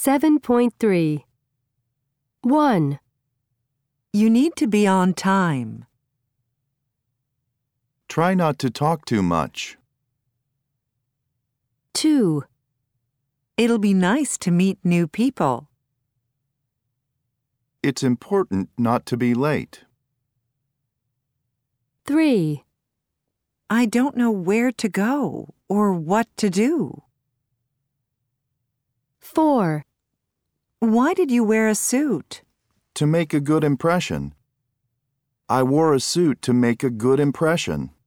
7.3. 1, You need to be on time. Try not to talk too much. 2, It'll be nice to meet new people. It's important not to be late. 3, I don't know where to go or what to do. 4, Why did you wear a suit? To make a good impression. I wore a suit to make a good impression.